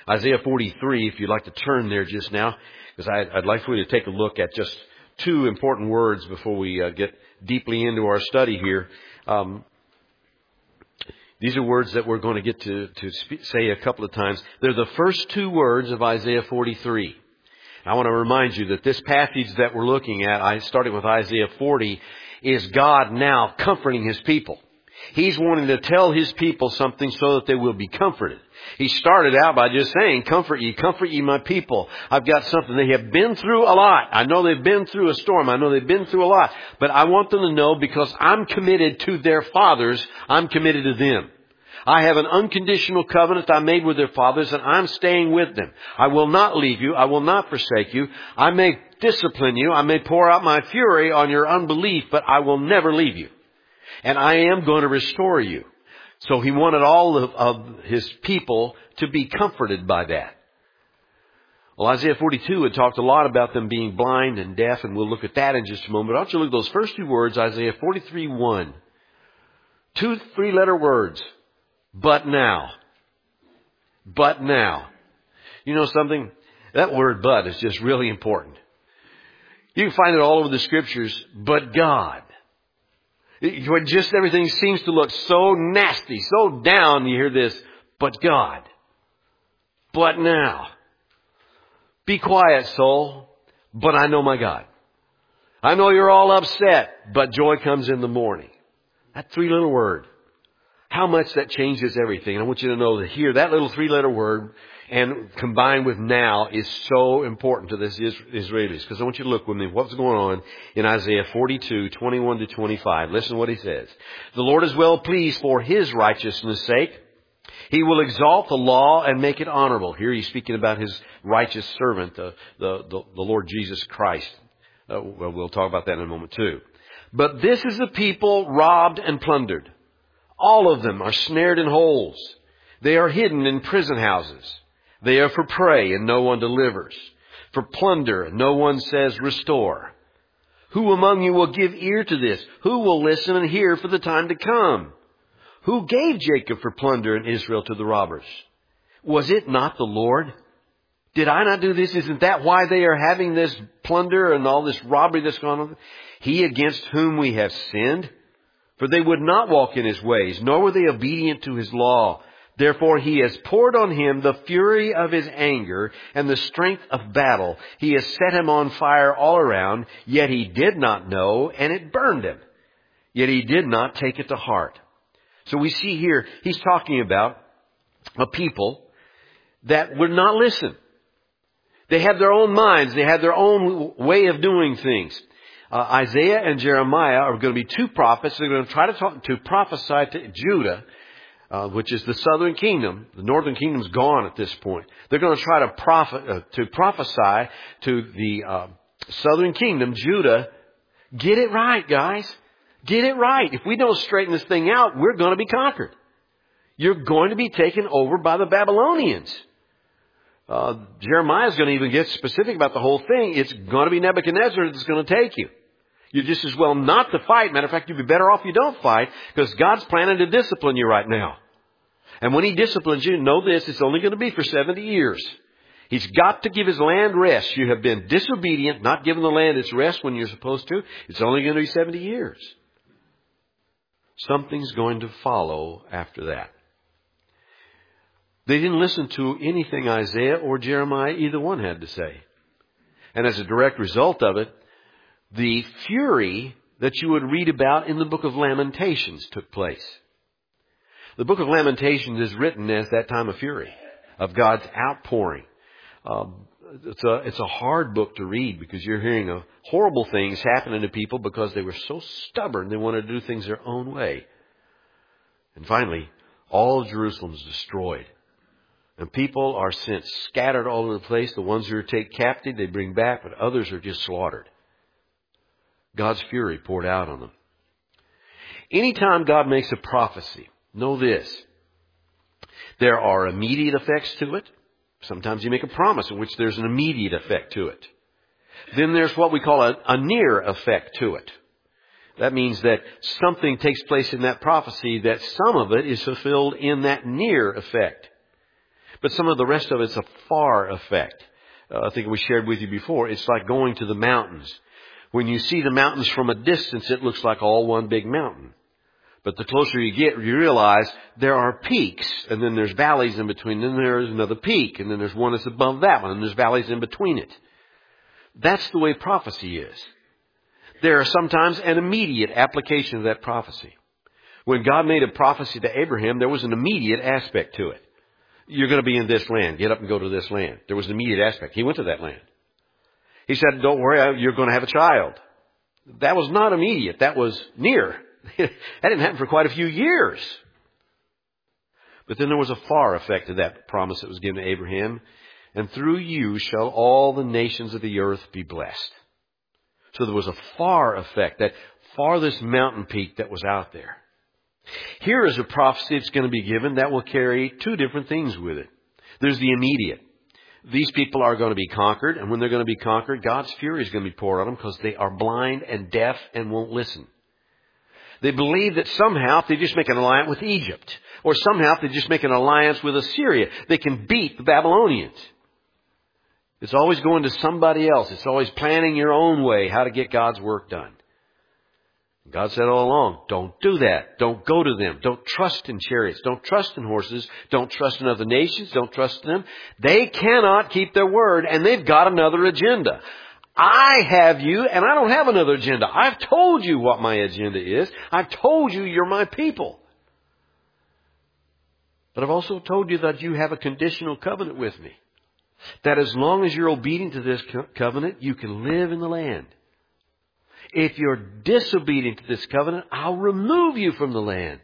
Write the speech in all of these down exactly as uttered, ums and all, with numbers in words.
Isaiah forty-three, if you'd like to turn there just now, because I'd, I'd like for you to take a look at just two important words before we uh, get deeply into our study here. Um, these are words that we're going to get to, to sp- say a couple of times. They're the first two words of Isaiah forty-three. I want to remind you that this passage that we're looking at, I started with Isaiah forty, is God now comforting His people. He's wanting to tell His people something so that they will be comforted. He started out by just saying, comfort ye, comfort ye my people. I've got something. They have been through a lot. I know they've been through a storm. I know they've been through a lot. But I want them to know, because I'm committed to their fathers, I'm committed to them. I have an unconditional covenant I made with their fathers, and I'm staying with them. I will not leave you. I will not forsake you. I may discipline you. I may pour out my fury on your unbelief, but I will never leave you. And I am going to restore you. So He wanted all of, of His people to be comforted by that. Well, Isaiah forty-two had talked a lot about them being blind and deaf, and we'll look at that in just a moment. But I want you to look at those first two words, Isaiah forty-three one. Two three-letter words. But now. But now. You know something? That word but is just really important. You can find it all over the Scriptures. But God. When just everything seems to look so nasty, so down, you hear this. But God. But now. Be quiet, soul. But I know my God. I know you're all upset, but joy comes in the morning. That three little word. How much that changes everything. And I want you to know that here, that little three-letter word, and combined with now, is so important to this Israelis. Because I want you to look with me what's going on in Isaiah forty-two, twenty-one to twenty-five. Listen to what he says. The Lord is well pleased for His righteousness' sake. He will exalt the law and make it honorable. Here he's speaking about His righteous servant, the, the, the, the Lord Jesus Christ. Uh, well, we'll talk about that in a moment too. But this is the people robbed and plundered. All of them are snared in holes. They are hidden in prison houses. They are for prey, and no one delivers. For plunder, and no one says, restore. Who among you will give ear to this? Who will listen and hear for the time to come? Who gave Jacob for plunder and Israel to the robbers? Was it not the Lord? Did I not do this? Isn't that why they are having this plunder and all this robbery that's gone on? He against whom we have sinned? For they would not walk in His ways, nor were they obedient to His law. Therefore He has poured on him the fury of His anger and the strength of battle. He has set him on fire all around, yet he did not know, and it burned him. Yet he did not take it to heart. So we see here, he's talking about a people that would not listen. They had their own minds. They had their own way of doing things. Uh, Isaiah and Jeremiah are going to be two prophets. They're going to try to talk, to prophesy to Judah, uh, which is the southern kingdom. The northern kingdom's gone at this point. They're going to try to prophet, uh, to prophesy to the uh, southern kingdom, Judah. Get it right, guys. Get it right. If we don't straighten this thing out, we're going to be conquered. You're going to be taken over by the Babylonians. Uh, Jeremiah's going to even get specific about the whole thing. It's going to be Nebuchadnezzar that's going to take you. You're just as well not to fight. Matter of fact, you'd be better off you don't fight, because God's planning to discipline you right now. And when He disciplines you, know this, it's only going to be for seventy years. He's got to give His land rest. You have been disobedient, not giving the land its rest when you're supposed to. It's only going to be seventy years. Something's going to follow after that. They didn't listen to anything Isaiah or Jeremiah, either one, had to say. And as a direct result of it, the fury that you would read about in the book of Lamentations took place. The book of Lamentations is written as that time of fury, of God's outpouring. Um, it's a, it's a hard book to read, because you're hearing of horrible things happening to people because they were so stubborn they wanted to do things their own way. And finally, all of Jerusalem is destroyed. And people are sent scattered all over the place. The ones who are taken captive, they bring back, but others are just slaughtered. God's fury poured out on them. Anytime God makes a prophecy, know this. There are immediate effects to it. Sometimes you make a promise in which there's an immediate effect to it. Then there's what we call a, a near effect to it. That means that something takes place in that prophecy that some of it is fulfilled in that near effect. But some of the rest of it's a far effect. Uh, I think we shared with you before. It's like going to the mountains. When you see the mountains from a distance, it looks like all one big mountain. But the closer you get, you realize there are peaks, and then there's valleys in between. Then there's another peak, and then there's one that's above that one, and there's valleys in between it. That's the way prophecy is. There are sometimes an immediate application of that prophecy. When God made a prophecy to Abraham, there was an immediate aspect to it. You're going to be in this land. Get up and go to this land. There was an immediate aspect. He went to that land. He said, don't worry, you're going to have a child. That was not immediate. That was near. That didn't happen for quite a few years. But then there was a far effect to that promise that was given to Abraham. And through you shall all the nations of the earth be blessed. So there was a far effect, that farthest mountain peak that was out there. Here is a prophecy that's going to be given that will carry two different things with it. There's the immediate. These people are going to be conquered, and when they're going to be conquered, God's fury is going to be poured on them because they are blind and deaf and won't listen. They believe that somehow if they just make an alliance with Egypt, or somehow if they just make an alliance with Assyria, they can beat the Babylonians. It's always going to somebody else. It's always planning your own way how to get God's work done. God said all along, don't do that. Don't go to them. Don't trust in chariots. Don't trust in horses. Don't trust in other nations. Don't trust in them. They cannot keep their word, and they've got another agenda. I have you, and I don't have another agenda. I've told you what my agenda is. I've told you you're my people. But I've also told you that you have a conditional covenant with me. That as long as you're obedient to this co- covenant, you can live in the land. If you're disobedient to this covenant, I'll remove you from the land.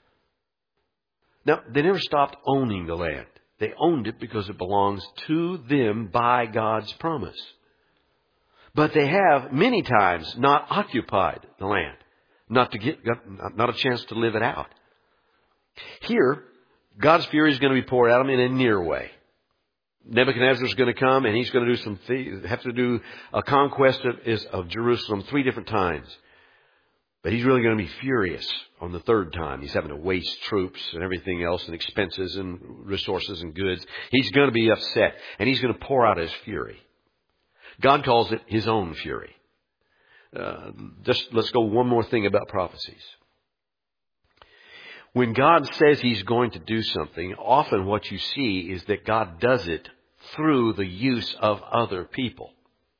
Now, they never stopped owning the land. They owned it because it belongs to them by God's promise. But they have many times not occupied the land, not to get, not a chance to live it out. Here, God's fury is going to be poured out on them in a near way. Nebuchadnezzar's going to come, and he's going to do some th- have to do a conquest of, is, of Jerusalem three different times. But he's really going to be furious on the third time. He's having to waste troops and everything else, and expenses and resources and goods. He's going to be upset, and he's going to pour out his fury. God calls it his own fury. Uh, just let's go one more thing about prophecies. When God says he's going to do something, often what you see is that God does it through the use of other people.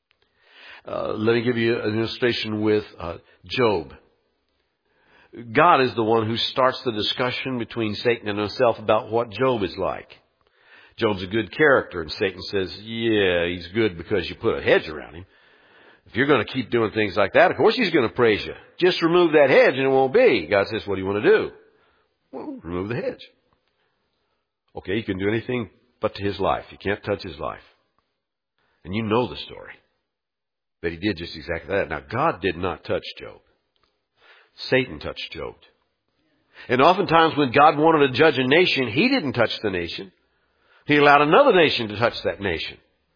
Uh, let me give you an illustration with uh, Job. God is the one who starts the discussion between Satan and himself about what Job is like. Job's a good character, and Satan says, yeah, he's good because you put a hedge around him. If you're going to keep doing things like that, of course he's going to praise you. Just remove that hedge and it won't be. God says, what do you want to do? Well, remove the hedge. Okay, you can do anything but to his life. You can't touch his life. And you know the story. That he did just exactly that. Now, God did not touch Job. Satan touched Job. And oftentimes when God wanted to judge a nation, he didn't touch the nation. He allowed another nation to touch that nation.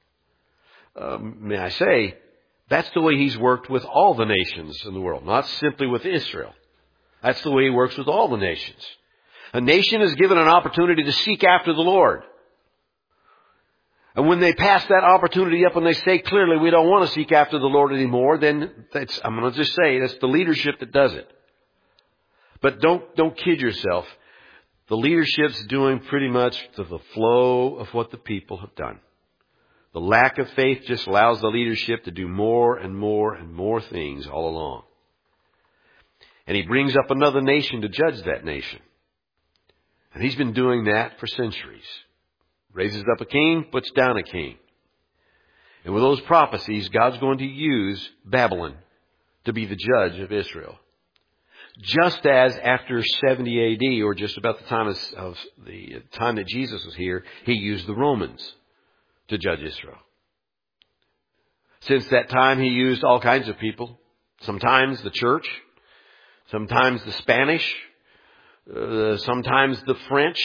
Um, may I say, that's the way he's worked with all the nations in the world, not simply with Israel. That's the way he works with all the nations. A nation is given an opportunity to seek after the Lord. And when they pass that opportunity up and they say clearly we don't want to seek after the Lord anymore, then that's, I'm going to just say that's the leadership that does it. But don't, don't kid yourself. The leadership's doing pretty much to the flow of what the people have done. The lack of faith just allows the leadership to do more and more and more things all along. And he brings up another nation to judge that nation. And he's been doing that for centuries. Raises up a king, puts down a king. And with those prophecies, God's going to use Babylon to be the judge of Israel. Just as after seventy A D, or just about the time of, of the time that Jesus was here, he used the Romans to judge Israel. Since that time, he used all kinds of people. Sometimes the church, sometimes the Spanish, uh, sometimes the French.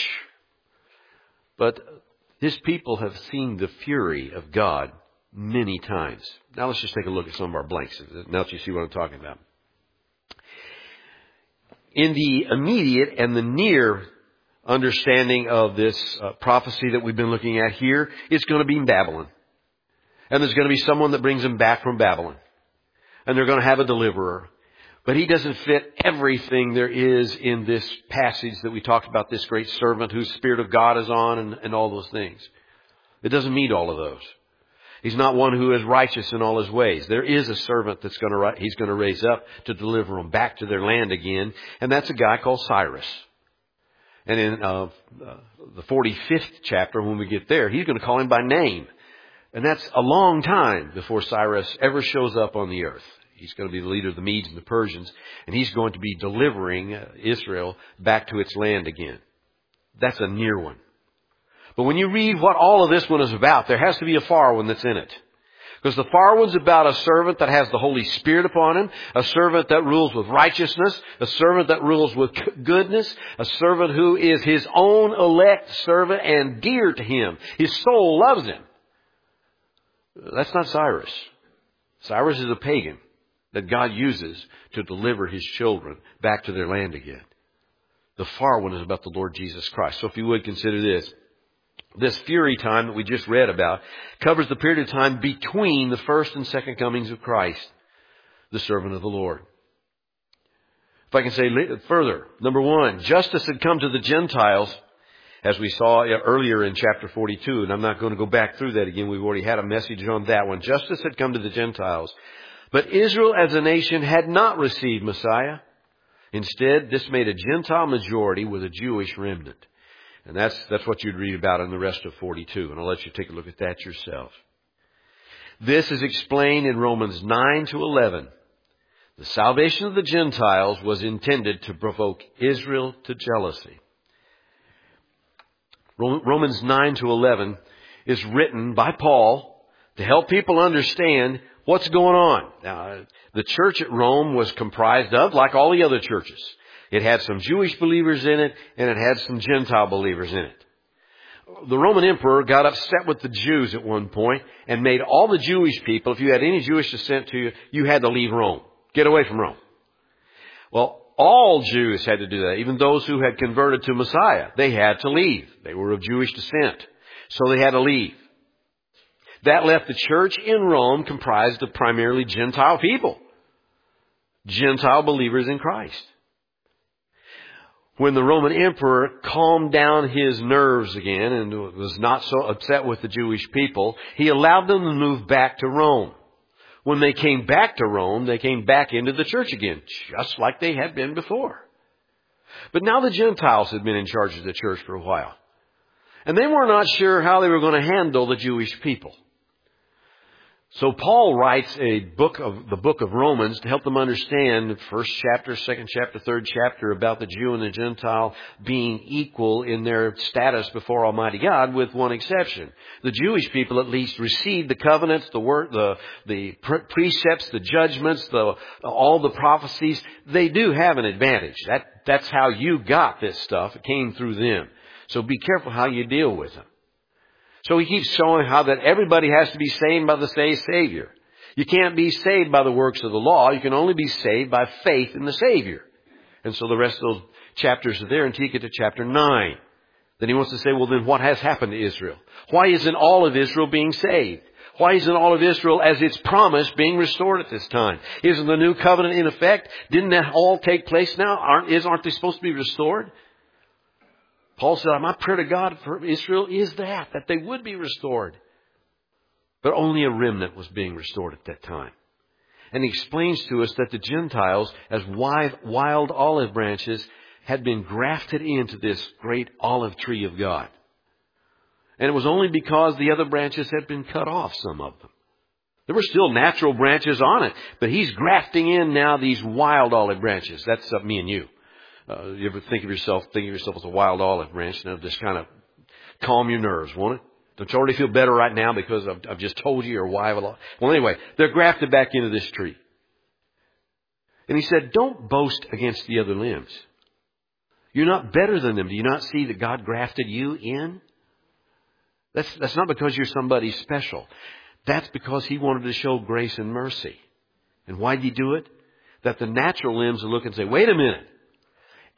But his people have seen the fury of God many times. Now let's just take a look at some of our blanks. Now that you see what I'm talking about. In the immediate and the near understanding of this uh, prophecy that we've been looking at here, it's going to be in Babylon. And there's going to be someone that brings them back from Babylon. And they're going to have a deliverer. But he doesn't fit everything there is in this passage that we talked about, this great servant whose Spirit of God is on and, and all those things. It doesn't meet all of those. He's not one who is righteous in all his ways. There is a servant that's going to, he's going to raise up to deliver them back to their land again. And that's a guy called Cyrus. And in uh, uh, the forty-fifth chapter, when we get there, he's going to call him by name. And that's a long time before Cyrus ever shows up on the earth. He's going to be the leader of the Medes and the Persians. And he's going to be delivering uh, Israel back to its land again. That's a near one. But when you read what all of this one is about, there has to be a far one that's in it. Because the far one's about a servant that has the Holy Spirit upon him, a servant that rules with righteousness, a servant that rules with goodness, a servant who is his own elect servant and dear to him. His soul loves him. That's not Cyrus. Cyrus is a pagan that God uses to deliver his children back to their land again. The far one is about the Lord Jesus Christ. So if you would consider this. This fury time that we just read about covers the period of time between the first and second comings of Christ, the servant of the Lord. If I can say further, number one, justice had come to the Gentiles, as we saw earlier in chapter forty-two, and I'm not going to go back through that again. We've already had a message on that one. Justice had come to the Gentiles, but Israel as a nation had not received Messiah. Instead, this made a Gentile majority with a Jewish remnant. And that's, that's what you'd read about in the rest of forty-two. And I'll let you take a look at that yourself. This is explained in Romans nine to eleven. The salvation of the Gentiles was intended to provoke Israel to jealousy. Romans nine to eleven is written by Paul to help people understand what's going on. Now, the church at Rome was comprised of, like all the other churches, it had some Jewish believers in it, and it had some Gentile believers in it. The Roman emperor got upset with the Jews at one point and made all the Jewish people, if you had any Jewish descent to you, you had to leave Rome. Get away from Rome. Well, all Jews had to do that, even those who had converted to Messiah. They had to leave. They were of Jewish descent. So they had to leave. That left the church in Rome comprised of primarily Gentile people. Gentile believers in Christ. When the Roman emperor calmed down his nerves again and was not so upset with the Jewish people, he allowed them to move back to Rome. When they came back to Rome, they came back into the church again, just like they had been before. But now the Gentiles had been in charge of the church for a while. And they were not sure how they were going to handle the Jewish people. So Paul writes a book of the book of Romans to help them understand the first chapter, second chapter, third chapter about the Jew and the Gentile being equal in their status before Almighty God, with one exception. The Jewish people at least received the covenants, the word, the the precepts, the judgments, the all the prophecies. They do have an advantage. That that's how you got this stuff. It came through them. So be careful how you deal with them. So he keeps showing how that everybody has to be saved by the same Savior. You can't be saved by the works of the law. You can only be saved by faith in the Savior. And so the rest of those chapters are there until you get to chapter nine. Then he wants to say, well, then what has happened to Israel? Why isn't all of Israel being saved? Why isn't all of Israel, as it's promised, being restored at this time? Isn't the new covenant in effect? Didn't that all take place now? Aren't, is, aren't they supposed to be restored? Paul said, my prayer to God for Israel is that, that they would be restored. But only a remnant was being restored at that time. And he explains to us that the Gentiles, as wild olive branches, had been grafted into this great olive tree of God. And it was only because the other branches had been cut off, some of them. There were still natural branches on it, but he's grafting in now these wild olive branches. That's uh, me and you. Uh, you ever think of yourself, think of yourself as a wild olive branch, and it'll just kind of calm your nerves, won't it? Don't you already feel better right now because I've, I've just told you you're a wild olive? Well, anyway, they're grafted back into this tree. And he said, don't boast against the other limbs. You're not better than them. Do you not see that God grafted you in? That's, that's not because you're somebody special. That's because he wanted to show grace and mercy. And why did he do it? That the natural limbs will look and say, wait a minute.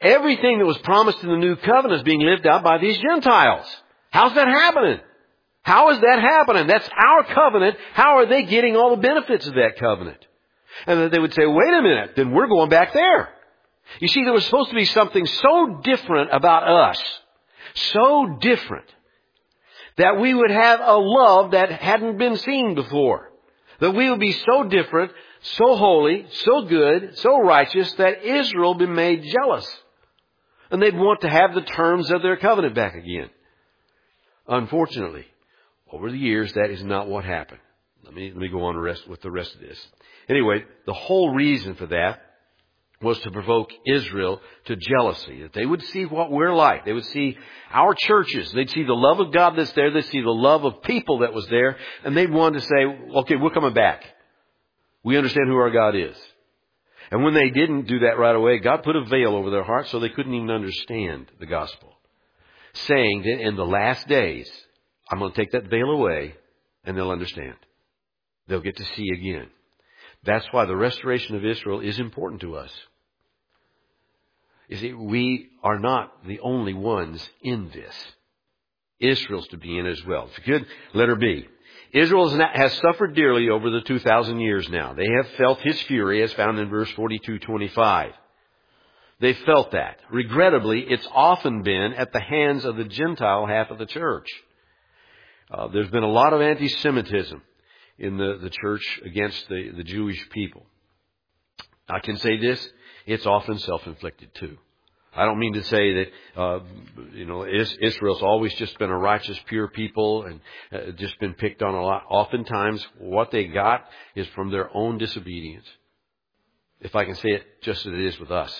Everything that was promised in the new covenant is being lived out by these Gentiles. How's that happening? How is that happening? That's our covenant. How are they getting all the benefits of that covenant? And then they would say, wait a minute, then we're going back there. You see, there was supposed to be something so different about us, so different, that we would have a love that hadn't been seen before. That we would be so different, so holy, so good, so righteous, that Israel would be made jealous. And they'd want to have the terms of their covenant back again. Unfortunately, over the years, that is not what happened. Let me, let me go on the rest, with the rest of this. Anyway, the whole reason for that was to provoke Israel to jealousy. That they would see what we're like. They would see our churches. They'd see the love of God that's there. They'd see the love of people that was there. And they'd want to say, okay, we're coming back. We understand who our God is. And when they didn't do that right away, God put a veil over their hearts so they couldn't even understand the gospel. Saying that in the last days, I'm going to take that veil away and they'll understand. They'll get to see again. That's why the restoration of Israel is important to us. You see, we are not the only ones in this. Israel's to be in as well. If you could, letter B. Israel has suffered dearly over the two thousand years now. They have felt His fury, as found in verse forty-two twenty-five. They felt that. Regrettably, it's often been at the hands of the Gentile half of the church. Uh, there's been a lot of anti-Semitism in the, the church against the, the Jewish people. I can say this, it's often self-inflicted too. I don't mean to say that, uh, you know, Israel's always just been a righteous, pure people and uh, just been picked on a lot. Oftentimes, what they got is from their own disobedience. If I can say it just as it is with us.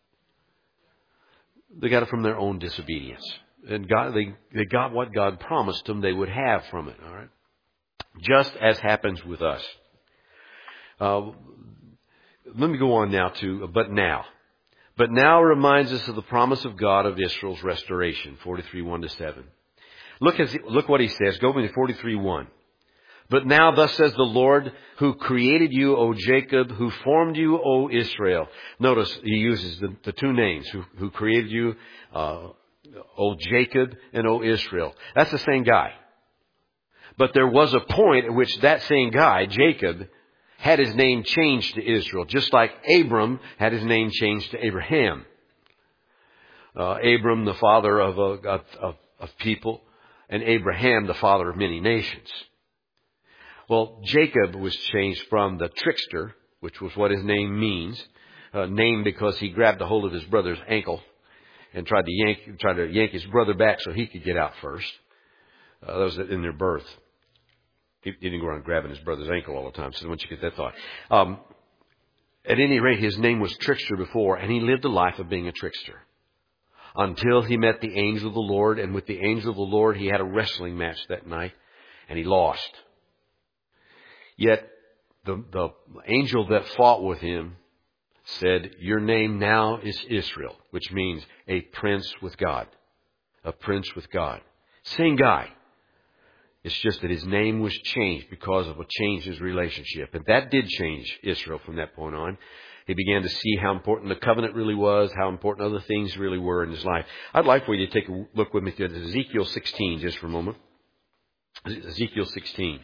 They got it from their own disobedience. And God, they, they got what God promised them they would have from it, all right? Just as happens with us. Uh, let me go on now to, but now. But now reminds us of the promise of God of Israel's restoration, forty-three, one to seven. Look, as, look what he says. Go to forty-three, one. But now thus says the Lord, who created you, O Jacob, who formed you, O Israel. Notice he uses the, the two names, who, who created you, uh, O Jacob and O Israel. That's the same guy. But there was a point at which that same guy, Jacob, had his name changed to Israel, just like Abram had his name changed to Abraham. Uh, Abram, the father of, of, of, of people, and Abraham, the father of many nations. Well, Jacob was changed from the trickster, which was what his name means, uh, named because he grabbed a hold of his brother's ankle and tried to yank, tried to yank his brother back so he could get out first. Uh, that was in their birth. He didn't go around grabbing his brother's ankle all the time, so once you get that thought. Um, at any rate, his name was Trickster before, and he lived a life of being a trickster. Until he met the angel of the Lord, and with the angel of the Lord, he had a wrestling match that night, and he lost. Yet, the, the angel that fought with him said, your name now is Israel, which means a prince with God. A prince with God. Same guy. It's just that his name was changed because of a change in his relationship. And that did change Israel from that point on. He began to see how important the covenant really was, how important other things really were in his life. I'd like for you to take a look with me at Ezekiel sixteen just for a moment. Ezekiel sixteen.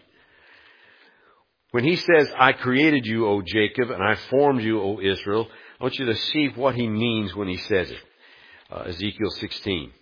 When he says, I created you, O Jacob, and I formed you, O Israel, I want you to see what he means when he says it. Uh, Ezekiel sixteen.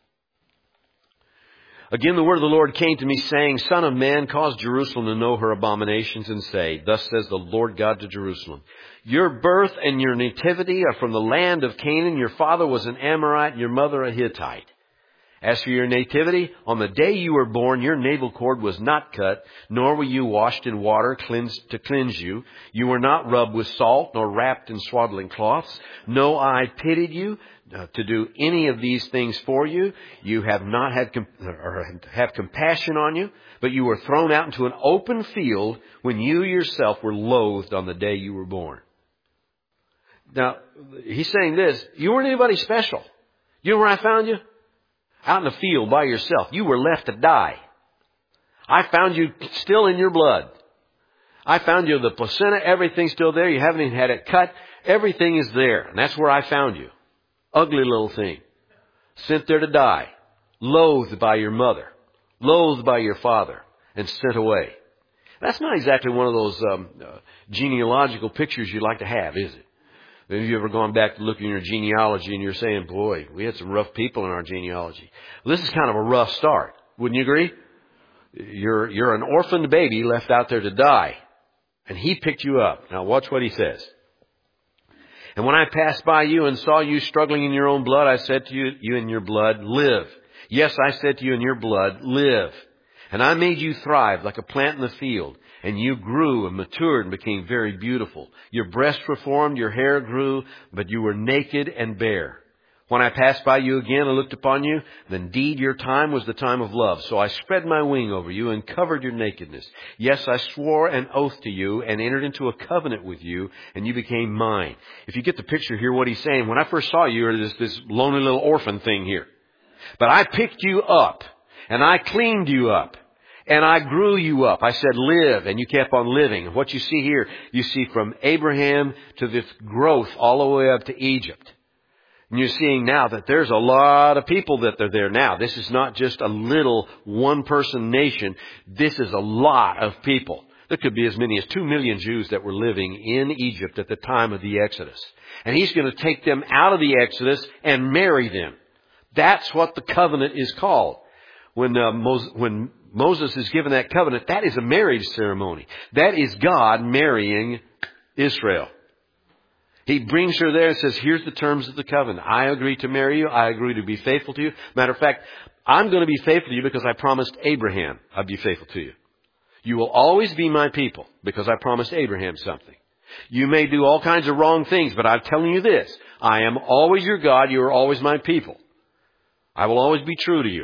Again, the word of the Lord came to me, saying, Son of man, cause Jerusalem to know her abominations, and say, Thus says the Lord God to Jerusalem, Your birth and your nativity are from the land of Canaan. Your father was an Amorite, and your mother a Hittite. As for your nativity, on the day you were born, your navel cord was not cut, nor were you washed in water cleansed to cleanse you. You were not rubbed with salt, nor wrapped in swaddling cloths. No eye pitied you uh, to do any of these things for you. You have not had com- or have compassion on you, but you were thrown out into an open field when you yourself were loathed on the day you were born. Now, he's saying this, you weren't anybody special. You know where I found you? Out in the field by yourself. You were left to die. I found you still in your blood. I found you the placenta, everything's still there. You haven't even had it cut. Everything is there. And that's where I found you. Ugly little thing. Sent there to die. Loathed by your mother. Loathed by your father. And sent away. That's not exactly one of those um, uh, genealogical pictures you'd like to have, is it? Have you ever gone back to look in your genealogy and you're saying, boy, we had some rough people in our genealogy. Well, this is kind of a rough start. Wouldn't you agree? You're, you're an orphaned baby left out there to die. And he picked you up. Now watch what he says. And when I passed by you and saw you struggling in your own blood, I said to you, you in your blood, live. Yes, I said to you in your blood, live. And I made you thrive like a plant in the field. And you grew and matured and became very beautiful. Your breasts were formed, your hair grew, but you were naked and bare. When I passed by you again and looked upon you, then indeed your time was the time of love. So I spread my wing over you and covered your nakedness. Yes, I swore an oath to you and entered into a covenant with you, and you became mine. If you get the picture here, what he's saying, when I first saw you, you were this, this lonely little orphan thing here. But I picked you up, and I cleaned you up. And I grew you up. I said, live, and you kept on living. And what you see here, you see from Abraham to this growth all the way up to Egypt. And you're seeing now that there's a lot of people that are there now. This is not just a little one-person nation. This is a lot of people. There could be as many as two million Jews that were living in Egypt at the time of the Exodus. And he's going to take them out of the Exodus and marry them. That's what the covenant is called. When uh, Moses, when Moses is given that covenant, that is a marriage ceremony. That is God marrying Israel. He brings her there and says, here's the terms of the covenant. I agree to marry you. I agree to be faithful to you. Matter of fact, I'm going to be faithful to you because I promised Abraham I'd be faithful to you. You will always be my people because I promised Abraham something. You may do all kinds of wrong things, but I'm telling you this. I am always your God. You are always my people. I will always be true to you,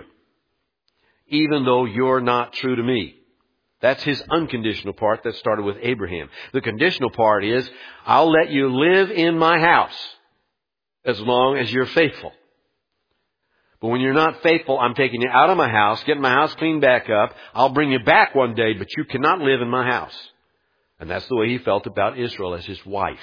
even though you're not true to me. That's his unconditional part that started with Abraham. The conditional part is, I'll let you live in my house as long as you're faithful. But when you're not faithful, I'm taking you out of my house, getting my house cleaned back up. I'll bring you back one day, but you cannot live in my house. And that's the way he felt about Israel as his wife.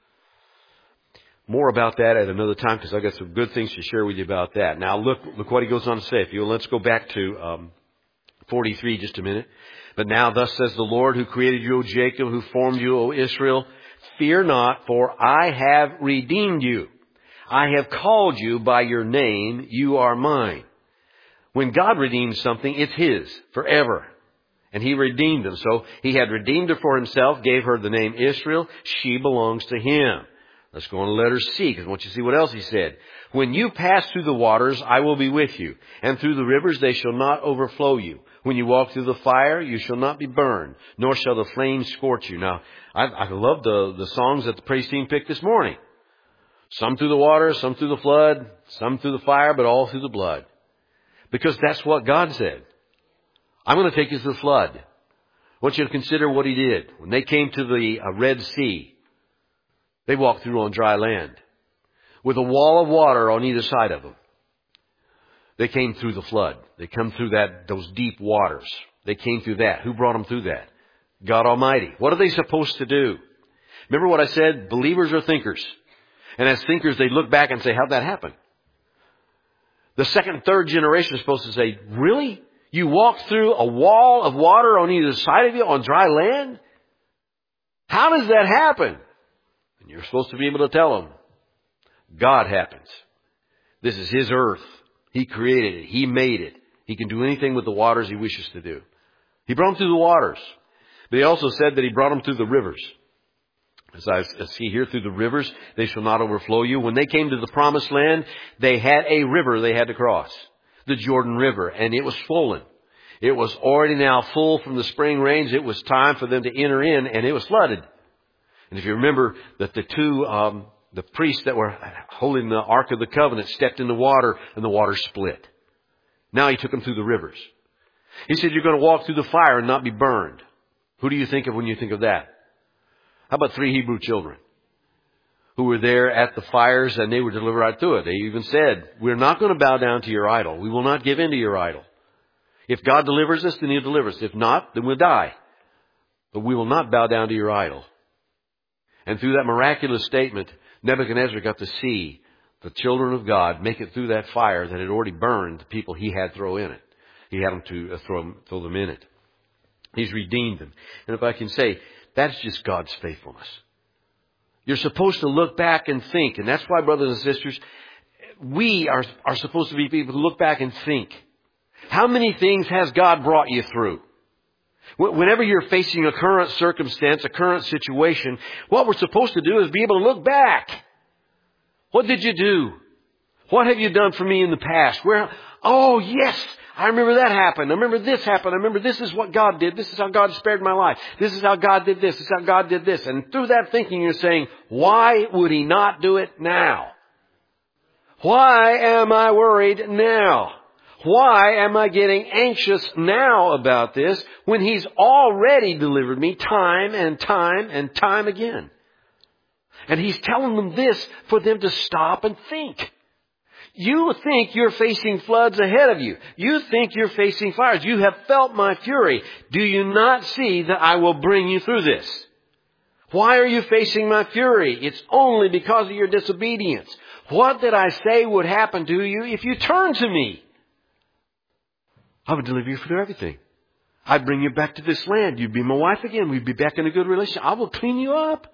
More about that at another time because I've got some good things to share with you about that. Now look, look what he goes on to say. If you let's go back to um, forty-three just a minute. But now thus says the Lord who created you, O Jacob, who formed you, O Israel, fear not, for I have redeemed you. I have called you by your name. You are mine. When God redeems something, it's his forever. And he redeemed them. So he had redeemed her for himself, gave her the name Israel. She belongs to him. Let's go on to letter C, because I want you to see what else he said. When you pass through the waters, I will be with you. And through the rivers, they shall not overflow you. When you walk through the fire, you shall not be burned, nor shall the flames scorch you. Now, I, I love the, the songs that the praise team picked this morning. Some through the water, some through the flood, some through the fire, but all through the blood. Because that's what God said. I'm going to take you through the flood. I want you to consider what he did. When they came to the uh, Red Sea, they walked through on dry land with a wall of water on either side of them. They came through the flood. They come through that, those deep waters. They came through that. Who brought them through that? God Almighty. What are they supposed to do? Remember what I said? Believers are thinkers. And as thinkers, they look back and say, how'd that happen? The second and third generation is supposed to say, really? You walked through a wall of water on either side of you on dry land? How does that happen? And you're supposed to be able to tell them, God happens. This is his earth. He created it. He made it. He can do anything with the waters he wishes to do. He brought them through the waters. But he also said that he brought them through the rivers. As I see here, through the rivers, they shall not overflow you. When they came to the promised land, they had a river they had to cross. The Jordan River. And it was swollen. It was already now full from the spring rains. It was time for them to enter in, and it was flooded. And if you remember that the two, um, the priests that were holding the Ark of the Covenant stepped in the water, and the water split. Now he took them through the rivers. He said, you're going to walk through the fire and not be burned. Who do you think of when you think of that? How about three Hebrew children who were there at the fires and they were delivered right through it? They even said, we're not going to bow down to your idol. We will not give in to your idol. If God delivers us, then he'll deliver us. If not, then we'll die. But we will not bow down to your idol. And through that miraculous statement, Nebuchadnezzar got to see the children of God make it through that fire that had already burned the people He had throw in it. He had them to uh, throw, them, throw them in it. He's redeemed them. And if I can say, that's just God's faithfulness. You're supposed to look back and think. And that's why, brothers and sisters, we are, are supposed to be people who look back and think. How many things has God brought you through? Whenever you're facing a current circumstance, a current situation, what we're supposed to do is be able to look back. What did you do? What have you done for me in the past? Where, oh yes, I remember that happened. I remember this happened. I remember this is what God did. This is how God spared my life. This is how God did this. This is how God did this. And through that thinking, you're saying, why would He not do it now? Why am I worried now? Why am I getting anxious now about this when He's already delivered me time and time and time again? And He's telling them this for them to stop and think. You think you're facing floods ahead of you. You think you're facing fires. You have felt my fury. Do you not see that I will bring you through this? Why are you facing my fury? It's only because of your disobedience. What did I say would happen to you if you turn to me? I would deliver you from everything. I'd bring you back to this land. You'd be my wife again. We'd be back in a good relationship. I will clean you up.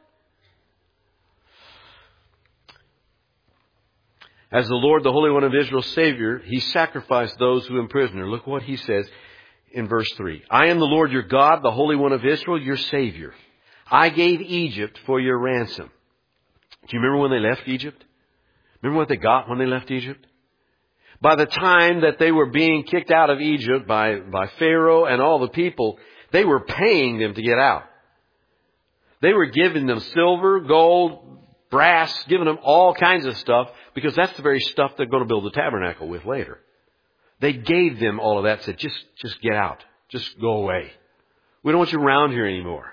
As the Lord, the Holy One of Israel's Savior, He sacrificed those who imprisoned her. Look what He says in verse three. I am the Lord your God, the Holy One of Israel, your Savior. I gave Egypt for your ransom. Do you remember when they left Egypt? Remember what they got when they left Egypt? By the time that they were being kicked out of Egypt by, by Pharaoh and all the people, they were paying them to get out. They were giving them silver, gold, brass, giving them all kinds of stuff, because that's the very stuff they're going to build the tabernacle with later. They gave them all of that, said, just, just get out. Just go away. We don't want you around here anymore.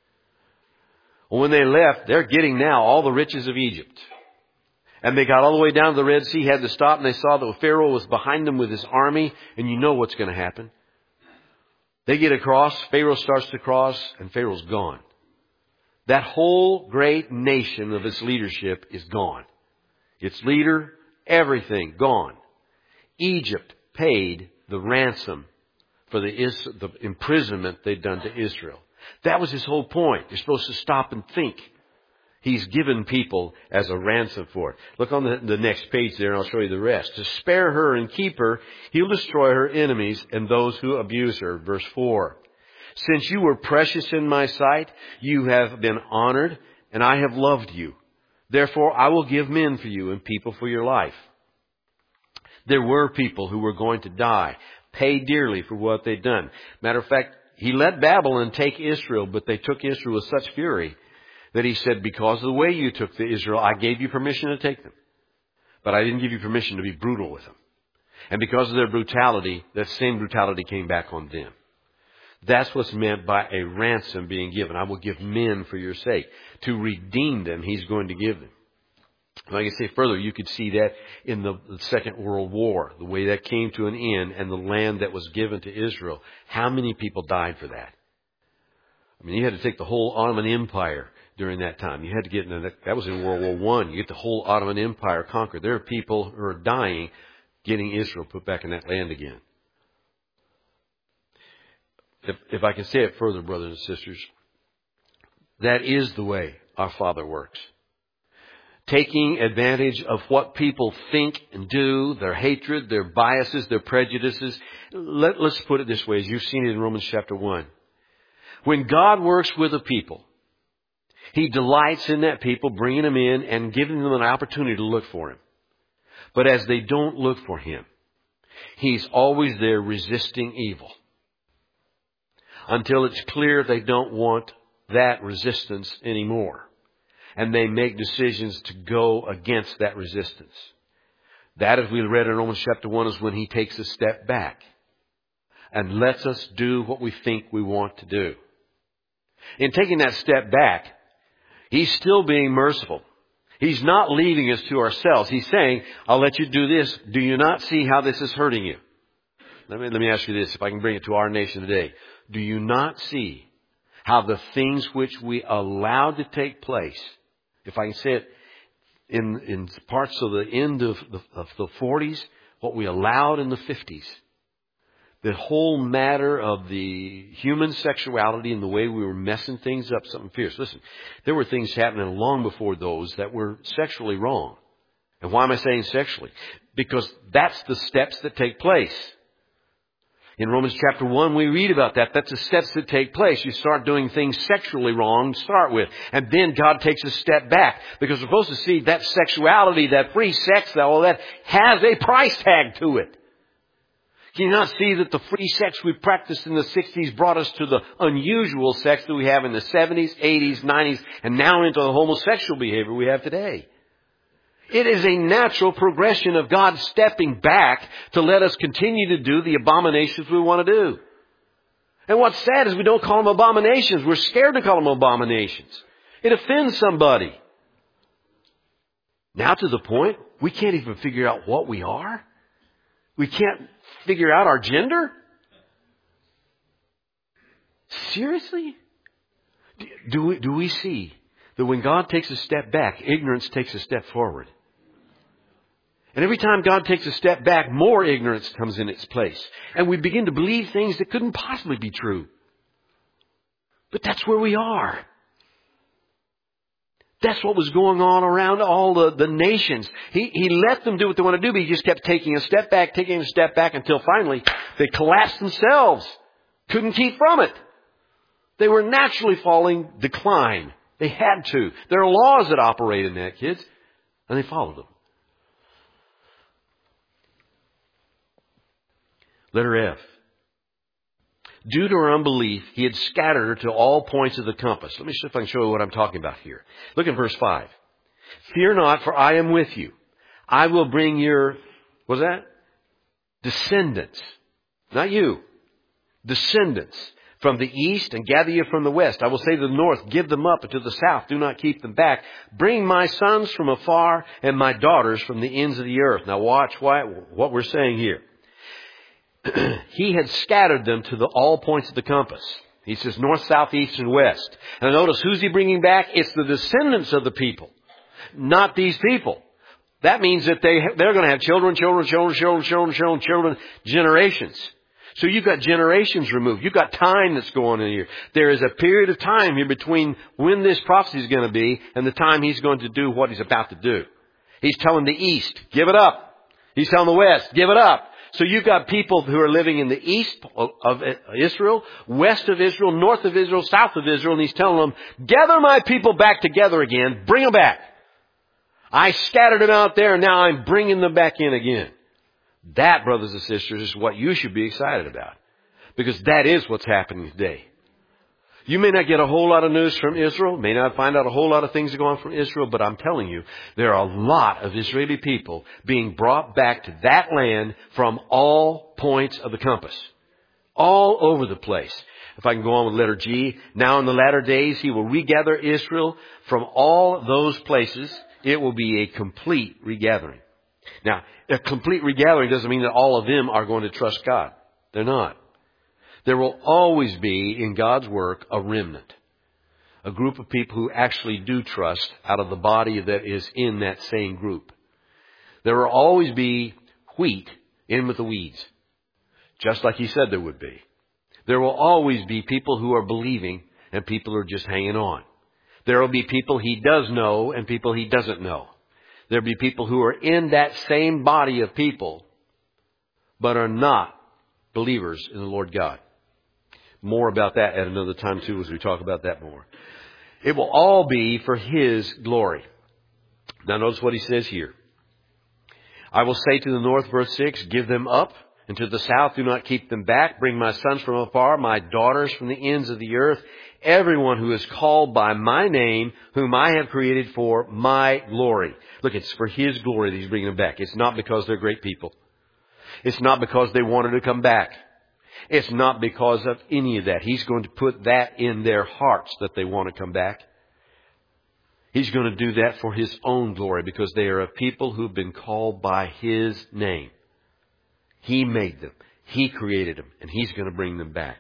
Well, when they left, they're getting now all the riches of Egypt. And they got all the way down to the Red Sea, had to stop, and they saw that Pharaoh was behind them with his army, and you know what's going to happen. They get across, Pharaoh starts to cross, and Pharaoh's gone. That whole great nation of its leadership is gone. Its leader, everything, gone. Egypt paid the ransom for the, the imprisonment they'd done to Israel. That was his whole point. You're supposed to stop and think. He's given people as a ransom for it. Look on the, the next page there, and I'll show you the rest. To spare her and keep her, He'll destroy her enemies and those who abuse her. Verse four. Since you were precious in my sight, you have been honored, and I have loved you. Therefore, I will give men for you and people for your life. There were people who were going to die, pay dearly for what they'd done. Matter of fact, He let Babylon take Israel, but they took Israel with such fury that He said, because of the way you took the Israel, I gave you permission to take them. But I didn't give you permission to be brutal with them. And because of their brutality, that same brutality came back on them. That's what's meant by a ransom being given. I will give men for your sake. To redeem them, He's going to give them. If I can say further, you could see that in the Second World War, the way that came to an end and the land that was given to Israel. How many people died for that? I mean, you had to take the whole Ottoman Empire during that time. You had to get in the, that was in World War One. You get the whole Ottoman Empire conquered. There are people who are dying getting Israel put back in that land again. If, if I can say it further, brothers and sisters, that is the way our Father works. Taking advantage of what people think and do, their hatred, their biases, their prejudices. Let, let's put it this way, as you've seen it in Romans chapter one. When God works with a people, He delights in that people, bringing them in and giving them an opportunity to look for Him. But as they don't look for Him, He's always there resisting evil. Until it's clear they don't want that resistance anymore. And they make decisions to go against that resistance. That, as we read in Romans chapter one, is when He takes a step back and lets us do what we think we want to do. In taking that step back, He's still being merciful. He's not leaving us to ourselves. He's saying, I'll let you do this. Do you not see how this is hurting you? Let me, let me ask you this, if I can bring it to our nation today. Do you not see how the things which we allowed to take place, if I can say it, in, in parts of the end of the, of the forties, what we allowed in the fifties. The whole matter of the human sexuality and the way we were messing things up, something fierce. Listen, there were things happening long before those that were sexually wrong. And why am I saying sexually? Because that's the steps that take place. In Romans chapter one, we read about that. That's the steps that take place. You start doing things sexually wrong to start with. And then God takes a step back. Because we're supposed to see that sexuality, that free sex, that all that has a price tag to it. Can you not see that the free sex we practiced in the sixties brought us to the unusual sex that we have in the seventies, eighties, nineties, and now into the homosexual behavior we have today? It is a natural progression of God stepping back to let us continue to do the abominations we want to do. And what's sad is we don't call them abominations. We're scared to call them abominations. It offends somebody. Now to the point, we can't even figure out what we are. We can't figure out our gender? Seriously? Do we, do we see that when God takes a step back, ignorance takes a step forward? And every time God takes a step back, more ignorance comes in its place. And we begin to believe things that couldn't possibly be true. But that's where we are. That's what was going on around all the, the nations. He, he let them do what they want to do, but he just kept taking a step back, taking a step back until finally they collapsed themselves. Couldn't keep from it. They were naturally falling decline. They had to. There are laws that operate in that, kids. And they followed them. Letter F. Due to her unbelief, he had scattered her to all points of the compass. Let me see if I can show you what I'm talking about here. Look at verse five. Fear not, for I am with you. I will bring your, what's that? Descendants. Not you. Descendants from the east and gather you from the west. I will say to the north, give them up, and to the south, do not keep them back. Bring my sons from afar and my daughters from the ends of the earth. Now watch what we're saying here. He had scattered them to the all points of the compass. He says north, south, east, and west. And notice, who's he bringing back? It's the descendants of the people, not these people. That means that they, they're going to have children, children, children, children, children, children, children, generations. So you've got generations removed. You've got time that's going in here. There is a period of time here between when this prophecy is going to be and the time he's going to do what he's about to do. He's telling the east, give it up. He's telling the west, give it up. So you've got people who are living in the east of Israel, west of Israel, north of Israel, south of Israel, and he's telling them, gather my people back together again, bring them back. I scattered them out there, and now I'm bringing them back in again. That, brothers and sisters, is what you should be excited about, because that is what's happening today. You may not get a whole lot of news from Israel, may not find out a whole lot of things that go on from Israel, but I'm telling you, there are a lot of Israeli people being brought back to that land from all points of the compass. All over the place. If I can go on with letter G, now in the latter days, he will regather Israel from all those places. It will be a complete regathering. Now, a complete regathering doesn't mean that all of them are going to trust God. They're not. There will always be in God's work a remnant. A group of people who actually do trust out of the body that is in that same group. There will always be wheat in with the weeds. Just like he said there would be. There will always be people who are believing and people who are just hanging on. There will be people he does know and people he doesn't know. There will be people who are in that same body of people but are not believers in the Lord God. More about that at another time too as we talk about that more. It will all be for His glory. Now notice what he says here. I will say to the north, verse six, give them up, and to the south do not keep them back. Bring my sons from afar, my daughters from the ends of the earth. Everyone who is called by my name, whom I have created for my glory. Look, it's for His glory that He's bringing them back. It's not because they're great people. It's not because they wanted to come back. It's not because of any of that. He's going to put that in their hearts that they want to come back. He's going to do that for His own glory because they are a people who've been called by His name. He made them. He created them. And He's going to bring them back.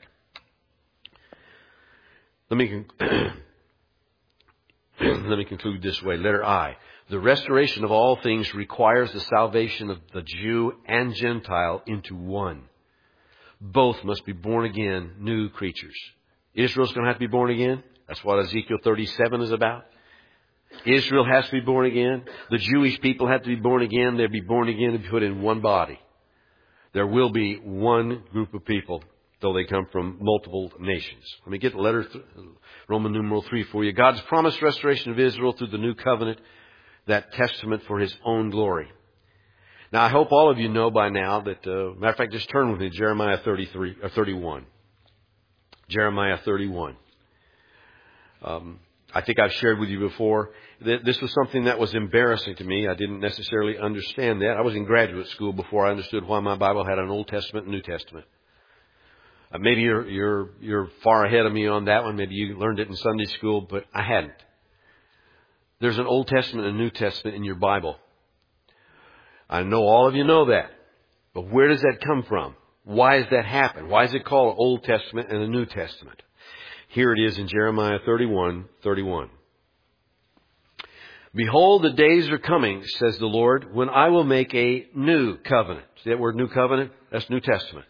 Let me, let me conclude this way. Letter I. The restoration of all things requires the salvation of the Jew and Gentile into one. Both must be born again, new creatures. Israel's going to have to be born again. That's what Ezekiel thirty-seven is about. Israel has to be born again. The Jewish people have to be born again. They'll be born again and put in one body. There will be one group of people, though they come from multiple nations. Let me get the letter, Roman numeral three for you. God's promised restoration of Israel through the new covenant, that testament for His own glory. Now, I hope all of you know by now that, uh, matter of fact, just turn with me to Jeremiah thirty-three or thirty-one. Jeremiah thirty-one. Um, I think I've shared with you before that this was something that was embarrassing to me. I didn't necessarily understand that. I was in graduate school before I understood why my Bible had an Old Testament and New Testament. Uh, maybe you're, you're, you're far ahead of me on that one. Maybe you learned it in Sunday school, but I hadn't. There's an Old Testament and a New Testament in your Bible. I know all of you know that. But where does that come from? Why does that happen? Why is it called an Old Testament and a New Testament? Here it is in Jeremiah thirty-one thirty-one. Behold, the days are coming, says the Lord, when I will make a new covenant. See that word new covenant? That's New Testament.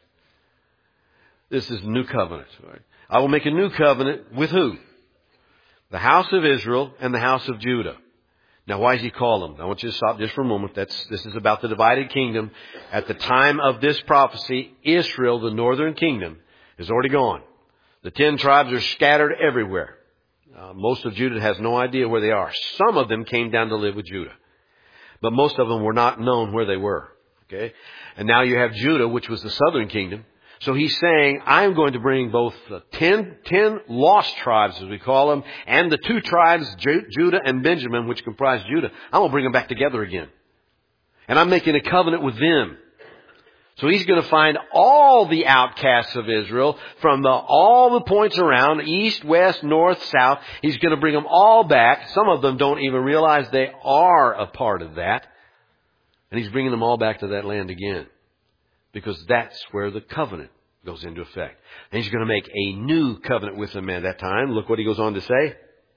This is the new covenant. Right? I will make a new covenant with who? The house of Israel and the house of Judah. Now, why does He call them? I want you to stop just for a moment. That's, this is about the divided kingdom. At the time of this prophecy, Israel, the northern kingdom, is already gone. The ten tribes are scattered everywhere. Uh, most of Judah has no idea where they are. Some of them came down to live with Judah. But most of them were not known where they were. Okay? And now you have Judah, which was the southern kingdom. So He's saying, I'm going to bring both the ten, ten lost tribes, as we call them, and the two tribes, Ju- Judah and Benjamin, which comprise Judah. I'm going to bring them back together again. And I'm making a covenant with them. So He's going to find all the outcasts of Israel from the, all the points around, east, west, north, south. He's going to bring them all back. Some of them don't even realize they are a part of that. And He's bringing them all back to that land again. Because that's where the covenant goes into effect. And He's going to make a new covenant with them at that time. Look what He goes on to say.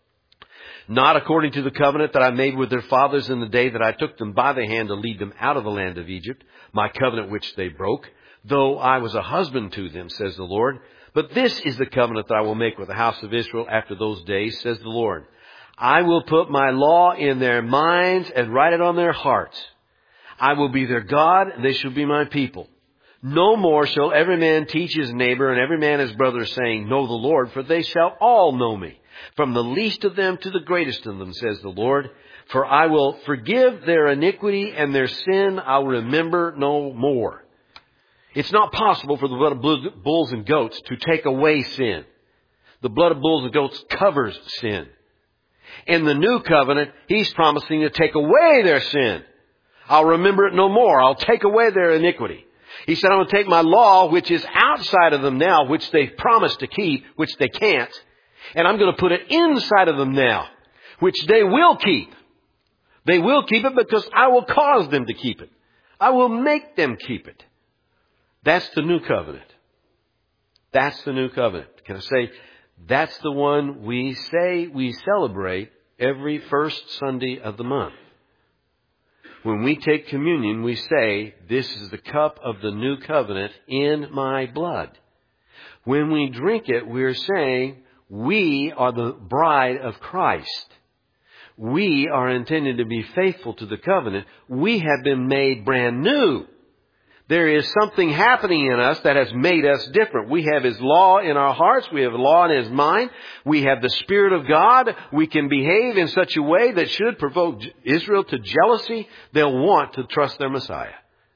Not according to the covenant that I made with their fathers in the day that I took them by the hand to lead them out of the land of Egypt, my covenant which they broke, though I was a husband to them, says the Lord. But this is the covenant that I will make with the house of Israel after those days, says the Lord. I will put my law in their minds and write it on their hearts. I will be their God, and they shall be my people. No more shall every man teach his neighbor and every man his brother, saying, Know the Lord, for they shall all know me, from the least of them to the greatest of them, says the Lord. For I will forgive their iniquity and their sin I'll remember no more. It's not possible for the blood of bulls and goats to take away sin. The blood of bulls and goats covers sin. In the new covenant, He's promising to take away their sin. I'll remember it no more. I'll take away their iniquity. He said, I'm going to take my law, which is outside of them now, which they promised to keep, which they can't, and I'm going to put it inside of them now, which they will keep. They will keep it because I will cause them to keep it. I will make them keep it. That's the new covenant. That's the new covenant. Can I say, that's the one we say we celebrate every first Sunday of the month. When we take communion, we say, this is the cup of the new covenant in my blood. When we drink it, we're saying, we are the bride of Christ. We are intended to be faithful to the covenant. We have been made brand new. There is something happening in us that has made us different. We have His law in our hearts. We have law in His mind. We have the Spirit of God. We can behave in such a way that should provoke Israel to jealousy. They'll want to trust their Messiah.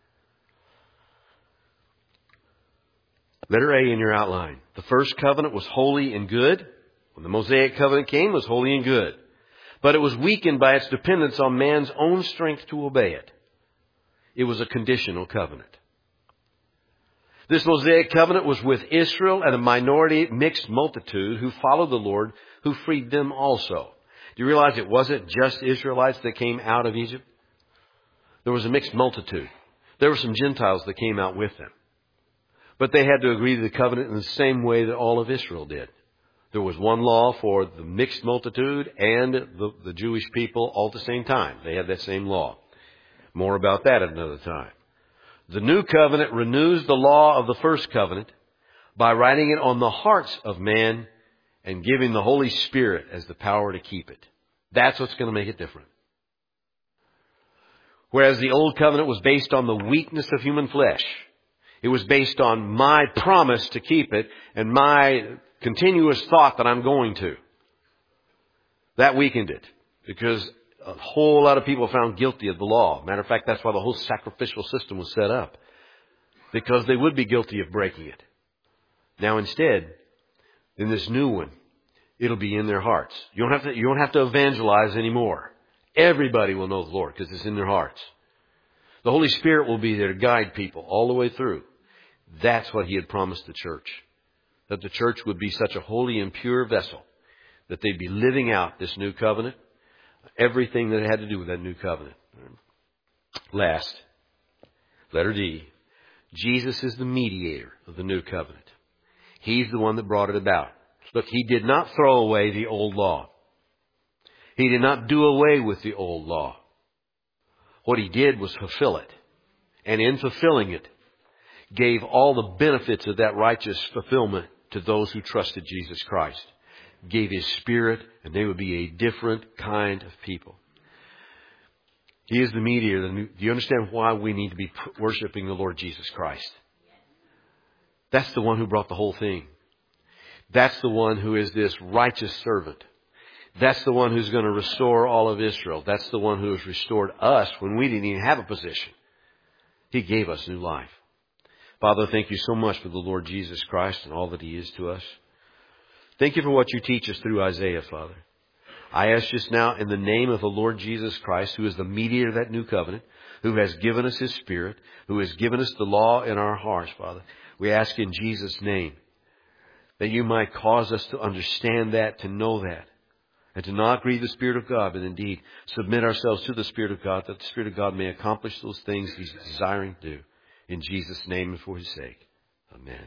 Letter A in your outline. The first covenant was holy and good. When the Mosaic covenant came, it was holy and good. But it was weakened by its dependence on man's own strength to obey it. It was a conditional covenant. This Mosaic covenant was with Israel and a minority mixed multitude who followed the Lord, who freed them also. Do you realize it wasn't just Israelites that came out of Egypt? There was a mixed multitude. There were some Gentiles that came out with them. But they had to agree to the covenant in the same way that all of Israel did. There was one law for the mixed multitude and the, the Jewish people all at the same time. They had that same law. More about that at another time. The new covenant renews the law of the first covenant by writing it on the hearts of man and giving the Holy Spirit as the power to keep it. That's what's going to make it different. Whereas the old covenant was based on the weakness of human flesh. It was based on my promise to keep it and my continuous thought that I'm going to. That weakened it because a whole lot of people found guilty of the law. Matter of fact, that's why the whole sacrificial system was set up. Because they would be guilty of breaking it. Now instead, in this new one, it'll be in their hearts. You don't have to, you don't have to evangelize anymore. Everybody will know the Lord because it's in their hearts. The Holy Spirit will be there to guide people all the way through. That's what He had promised the church. That the church would be such a holy and pure vessel that they'd be living out this new covenant. Everything that had to do with that new covenant. Last, letter D. Jesus is the mediator of the new covenant. He's the one that brought it about. Look, He did not throw away the old law. He did not do away with the old law. What He did was fulfill it. And in fulfilling it, gave all the benefits of that righteous fulfillment to those who trusted Jesus Christ. Gave His Spirit, and they would be a different kind of people. He is the mediator. Do you understand why we need to be worshiping the Lord Jesus Christ? That's the one who brought the whole thing. That's the one who is this righteous servant. That's the one who's going to restore all of Israel. That's the one who has restored us when we didn't even have a position. He gave us new life. Father, thank You so much for the Lord Jesus Christ and all that He is to us. Thank You for what You teach us through Isaiah, Father. I ask just now in the name of the Lord Jesus Christ, who is the mediator of that new covenant, who has given us His Spirit, who has given us the law in our hearts, Father. We ask in Jesus' name that You might cause us to understand that, to know that, and to not grieve the Spirit of God, but indeed submit ourselves to the Spirit of God, that the Spirit of God may accomplish those things He's desiring to do. In Jesus' name and for His sake. Amen.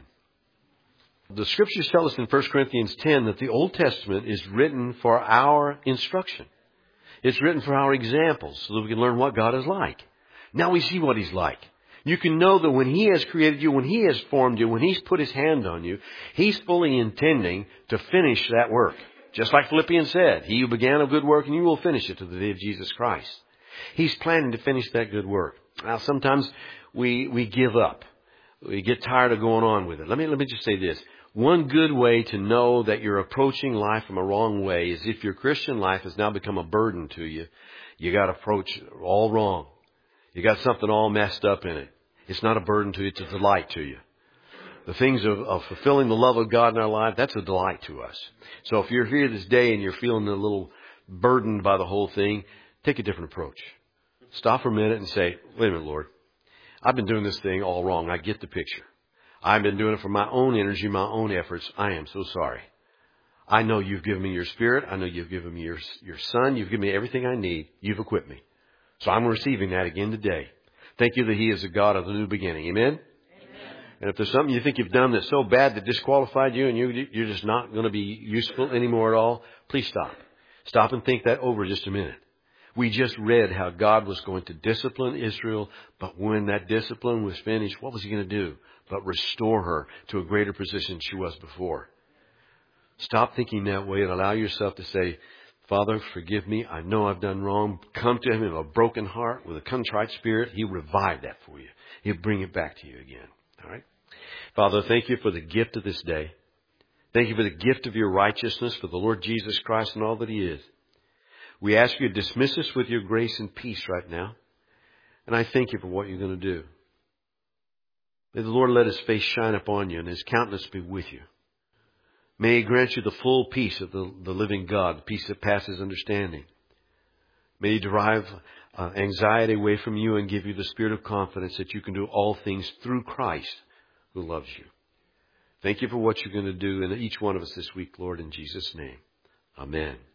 The Scriptures tell us in First Corinthians ten that the Old Testament is written for our instruction. It's written for our examples so that we can learn what God is like. Now we see what He's like. You can know that when He has created you, when He has formed you, when He's put His hand on you, He's fully intending to finish that work. Just like Philippians said, He who began a good work and you will finish it to the day of Jesus Christ. He's planning to finish that good work. Now sometimes we we give up. We get tired of going on with it. Let me let me just say this. One good way to know that you're approaching life from a wrong way is if your Christian life has now become a burden to you, you got to approach it all wrong. You got something all messed up in it. It's not a burden to you, it's a delight to you. The things of, of fulfilling the love of God in our life, that's a delight to us. So if you're here this day and you're feeling a little burdened by the whole thing, take a different approach. Stop for a minute and say, wait a minute, Lord. I've been doing this thing all wrong. I get the picture. I've been doing it for my own energy, my own efforts. I am so sorry. I know You've given me Your Spirit. I know You've given me Your, your Son. You've given me everything I need. You've equipped me. So I'm receiving that again today. Thank You that He is a God of the new beginning. Amen? Amen. And if there's something you think you've done that's so bad that disqualified you and you, you're just not going to be useful anymore at all, please stop. Stop and think that over just a minute. We just read how God was going to discipline Israel, but when that discipline was finished, what was He going to do? But restore her to a greater position she was before. Stop thinking that way and allow yourself to say, Father, forgive me. I know I've done wrong. Come to Him in a broken heart with a contrite spirit. He'll revive that for you. He'll bring it back to you again. All right? Father, thank You for the gift of this day. Thank You for the gift of Your righteousness, for the Lord Jesus Christ and all that He is. We ask You to dismiss us with Your grace and peace right now. And I thank You for what You're going to do. May the Lord let His face shine upon you and His countenance be with you. May He grant you the full peace of the, the living God, the peace that passes understanding. May He derive uh, anxiety away from you and give you the spirit of confidence that you can do all things through Christ who loves you. Thank You for what You're going to do in each one of us this week, Lord, in Jesus' name. Amen.